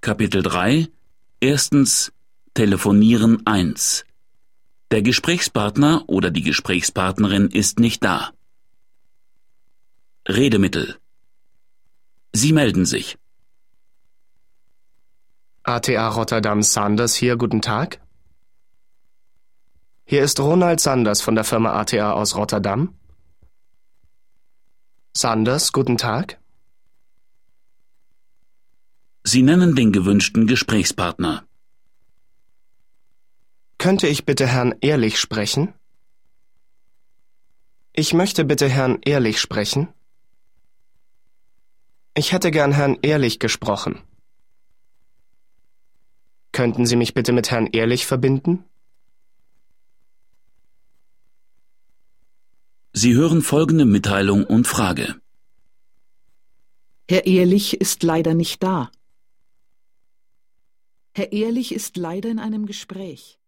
Kapitel 3. Erstens. Telefonieren 1. Der Gesprächspartner oder die Gesprächspartnerin ist nicht da. Redemittel. Sie melden sich. ATA Rotterdam Sanders hier, guten Tag. Hier ist Ronald Sanders von der Firma ATA aus Rotterdam. Sanders, guten Tag. Sie nennen den gewünschten Gesprächspartner. Könnte ich bitte Herrn Ehrlich sprechen? Ich möchte bitte Herrn Ehrlich sprechen. Ich hätte gern Herrn Ehrlich gesprochen. Könnten Sie mich bitte mit Herrn Ehrlich verbinden? Sie hören folgende Mitteilung und Frage. Herr Ehrlich ist leider nicht da. Herr Ehrlich ist leider in einem Gespräch.